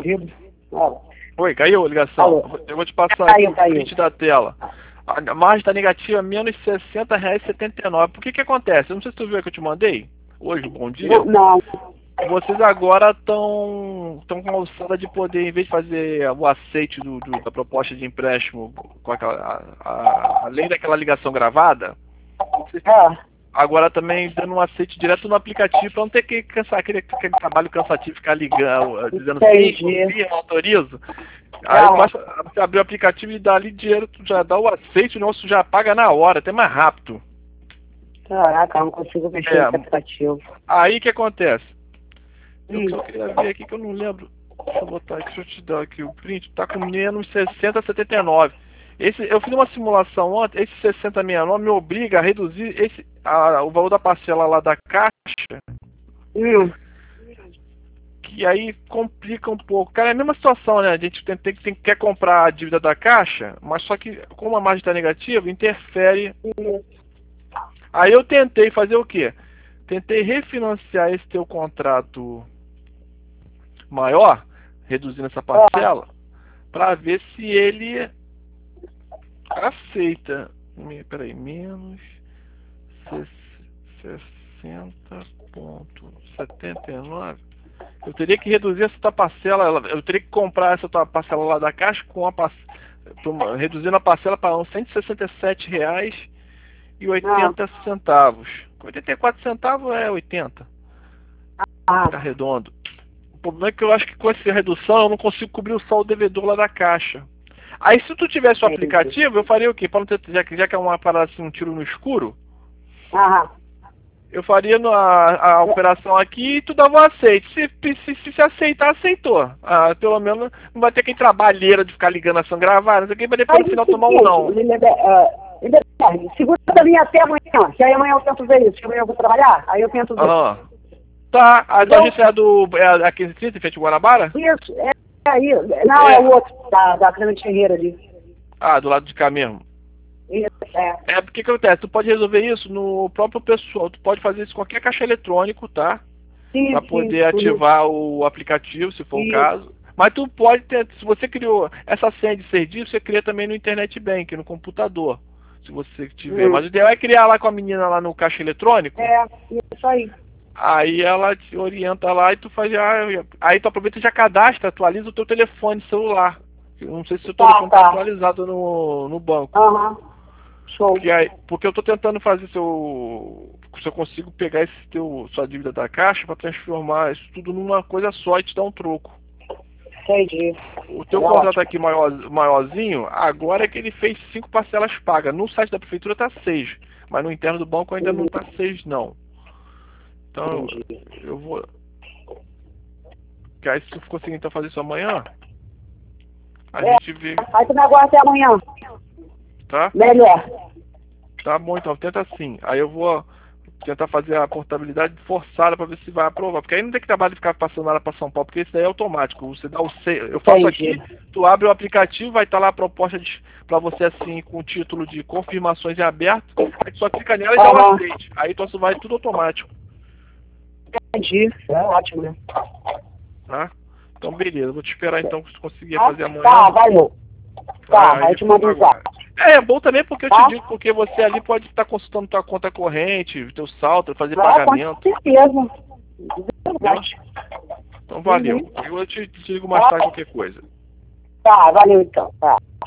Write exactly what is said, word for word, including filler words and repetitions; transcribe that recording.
ouvido. Ó. Oi, caiu a ligação? Alô. Eu vou te passar Caiu, aqui o caiu. print da tela. A margem está negativa, menos sessenta reais e setenta e nove. Por que que acontece? Eu não sei se tu viu que eu te mandei hoje, bom dia. Não, não. Vocês agora estão estão com a alçada de poder, em vez de fazer o aceite do, do- da proposta de empréstimo, com aquela, a- a- além daquela ligação gravada, vocês É. agora também dando um aceite direto no aplicativo para não ter que cansar aquele, aquele trabalho cansativo, ficar ligando, dizendo sim, Entendi. confia, autorizo. Aí Ah. basta você abrir o aplicativo e dar ali dinheiro, tu já dá o aceite, o nosso já paga na hora, até mais rápido. Caraca, eu não consigo mexer É. nesse aplicativo. Aí o que acontece? Eu Hum. só queria ver aqui que eu não lembro. Deixa eu botar aqui, deixa eu te dar aqui o print. Tá com menos sessenta, setenta e nove. Esse, eu fiz uma simulação ontem, esse sessenta, sessenta e nove me obriga a reduzir esse, a, o valor da parcela lá da caixa, Hum. que aí complica um pouco. Cara, é a mesma situação, né? A gente tem, tem, tem, quer comprar a dívida da caixa, mas só que como a margem está negativa, interfere. Aí eu tentei fazer o quê? Tentei refinanciar esse teu contrato maior, reduzindo essa parcela, para ver se ele aceita. Me- Peraí, menos sessenta vírgula setenta e nove. Eu teria que reduzir essa tua parcela, ela- eu teria que comprar essa tua parcela lá da caixa com a parce- pra- reduzindo a parcela para uns cento e sessenta e sete reais e oitenta centavos. oitenta e quatro centavos é oitenta. Ah. Tá redondo. O problema é que eu acho que com essa redução eu não consigo cobrir o saldo devedor lá da caixa. Aí se tu tivesse o aplicativo, eu faria o quê? Para não ter, já, que- já que é uma parada assim, um tiro no escuro, Ah. eu faria no- a, a operação aqui e tu dava um aceite. Se, se, se, se aceitar, aceitou. Ah, pelo menos não vai ter aquele trabalheira de ficar ligando ação gravada, não sei o que, pra depois no final tomar um não. Segura pra mim até amanhã, que aí amanhã eu tento ver isso, que amanhã eu vou trabalhar, aí eu tento ver. Aham. Tá, a tua agência é do é a quinze trinta, em frente ao Guanabara? Isso, é aí. Não, é, É. o outro, da, da Clemente Ferreira ali. Ah, do lado de cá mesmo. Isso, é. É, porque que acontece? Tu pode resolver isso no próprio pessoal. Tu pode fazer isso com qualquer caixa eletrônico, tá? Sim, Pra sim, poder tudo. ativar o aplicativo, se for o Isso. caso. Mas tu pode ter, se você criou essa senha de serviço, você cria também no Internet Bank, no computador. Se você tiver. Hum. Mas o ideal é criar lá com a menina lá no caixa eletrônico. É, isso aí. Aí ela te orienta lá e tu faz. ah, Aí tu aproveita e já cadastra, atualiza o teu telefone celular. Eu não sei se o Tá, telefone tá tá. atualizado no, no banco. Aham. Show. Porque, aí, porque eu tô tentando fazer seu. Se eu consigo pegar esse teu, sua dívida da caixa para transformar isso tudo numa coisa só e te dar um troco. Entendi. O teu É contrato ótimo. aqui maior, maiorzinho, agora é que ele fez cinco parcelas pagas. No site da prefeitura tá seis, mas no interno do banco ainda não tá seis não. Então Entendi. eu vou. Que aí se tu conseguir então fazer isso amanhã, a É. gente vê, Aí tu me aguarda até amanhã. tá? Melhor. Tá bom, então tenta assim. Aí eu vou tentar fazer a portabilidade forçada para ver se vai aprovar. Porque aí não tem que trabalho de ficar passando nada para São Paulo, porque isso daí é automático. Você dá o C... Eu faço Entendi. aqui, tu abre o aplicativo, vai estar lá a proposta para você assim, com o título de confirmações em aberto. Aí tu só clica nela e dá o Aham. aceite. Aí tu só vai tudo automático, Entendi. É ótimo, né? tá? Então beleza, vou te esperar então que tu conseguir Ah, fazer amanhã. tá, valeu. Tá, Aí aí eu te mando um agora. zap. É, é bom também porque eu Tá. te digo, porque você ali pode estar consultando tua conta corrente, teu saldo, fazer Ah, pagamento. com certeza. Verdade. Então valeu. Uhum. Eu te, te digo mais Tá. tarde qualquer coisa. Tá, valeu então. Tá.